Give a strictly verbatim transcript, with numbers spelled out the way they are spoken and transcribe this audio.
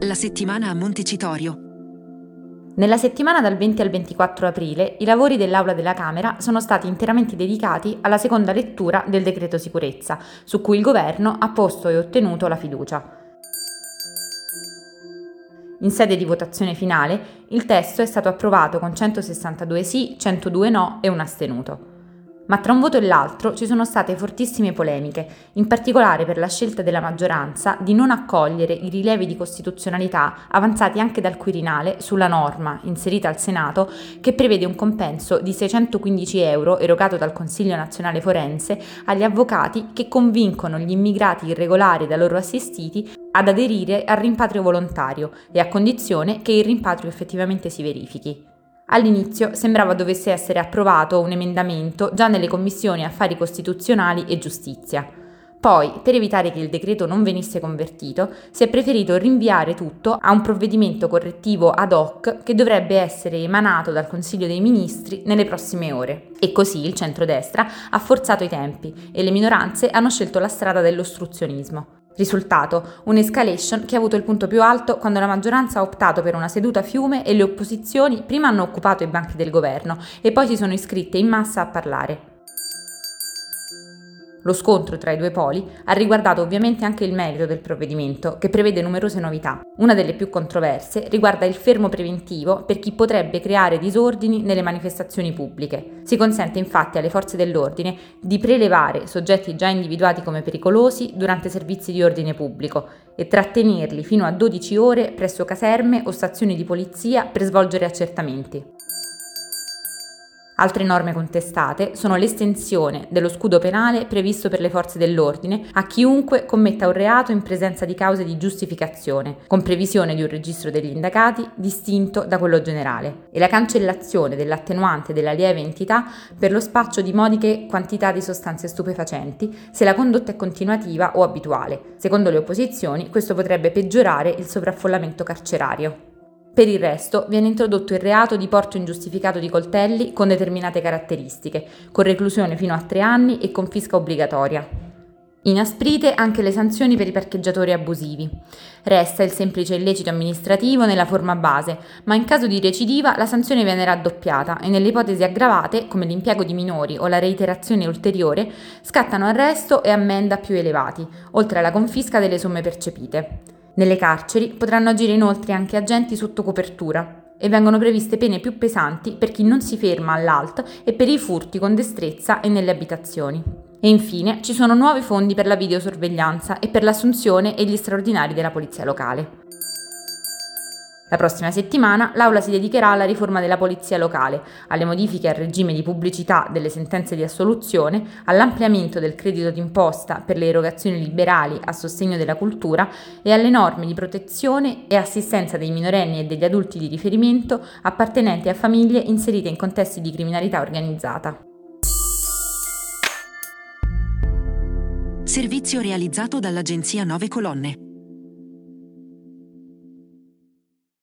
La settimana a Montecitorio. Nella settimana dal venti al ventiquattro aprile i lavori dell'Aula della Camera sono stati interamente dedicati alla seconda lettura del decreto sicurezza, su cui il Governo ha posto e ottenuto la fiducia. In sede di votazione finale, il testo è stato approvato con centosessantadue sì, centodue no e un astenuto. Ma tra un voto e l'altro ci sono state fortissime polemiche, in particolare per la scelta della maggioranza di non accogliere i rilievi di costituzionalità avanzati anche dal Quirinale sulla norma, inserita al Senato, che prevede un compenso di seicentoquindici euro erogato dal Consiglio Nazionale Forense agli avvocati che convincono gli immigrati irregolari da loro assistiti ad aderire al rimpatrio volontario e a condizione che il rimpatrio effettivamente si verifichi. All'inizio sembrava dovesse essere approvato un emendamento già nelle commissioni affari costituzionali e giustizia. Poi, per evitare che il decreto non venisse convertito, si è preferito rinviare tutto a un provvedimento correttivo ad hoc che dovrebbe essere emanato dal Consiglio dei Ministri nelle prossime ore. E così il centrodestra ha forzato i tempi e le minoranze hanno scelto la strada dell'ostruzionismo. Risultato, un'escalation che ha avuto il punto più alto quando la maggioranza ha optato per una seduta a fiume e le opposizioni prima hanno occupato i banchi del governo e poi si sono iscritte in massa a parlare. Lo scontro tra i due poli ha riguardato ovviamente anche il merito del provvedimento, che prevede numerose novità. Una delle più controverse riguarda il fermo preventivo per chi potrebbe creare disordini nelle manifestazioni pubbliche. Si consente infatti alle forze dell'ordine di prelevare soggetti già individuati come pericolosi durante servizi di ordine pubblico e trattenerli fino a dodici ore presso caserme o stazioni di polizia per svolgere accertamenti. Altre norme contestate sono l'estensione dello scudo penale previsto per le forze dell'ordine a chiunque commetta un reato in presenza di cause di giustificazione, con previsione di un registro degli indagati distinto da quello generale, e la cancellazione dell'attenuante della lieve entità per lo spaccio di modiche quantità di sostanze stupefacenti se la condotta è continuativa o abituale. Secondo le opposizioni, questo potrebbe peggiorare il sovraffollamento carcerario. Per il resto viene introdotto il reato di porto ingiustificato di coltelli con determinate caratteristiche, con reclusione fino a tre anni e confisca obbligatoria. Inasprite anche le sanzioni per i parcheggiatori abusivi. Resta il semplice illecito amministrativo nella forma base, ma in caso di recidiva la sanzione viene raddoppiata e nelle ipotesi aggravate, come l'impiego di minori o la reiterazione ulteriore, scattano arresto e ammenda più elevati, oltre alla confisca delle somme percepite. Nelle carceri potranno agire inoltre anche agenti sotto copertura e vengono previste pene più pesanti per chi non si ferma all'A L T e per i furti con destrezza e nelle abitazioni. E infine ci sono nuovi fondi per la videosorveglianza e per l'assunzione e gli straordinari della polizia locale. La prossima settimana l'Aula si dedicherà alla riforma della polizia locale, alle modifiche al regime di pubblicità delle sentenze di assoluzione, all'ampliamento del credito d'imposta per le erogazioni liberali a sostegno della cultura e alle norme di protezione e assistenza dei minorenni e degli adulti di riferimento appartenenti a famiglie inserite in contesti di criminalità organizzata. Servizio realizzato dall'agenzia Nove Colonne.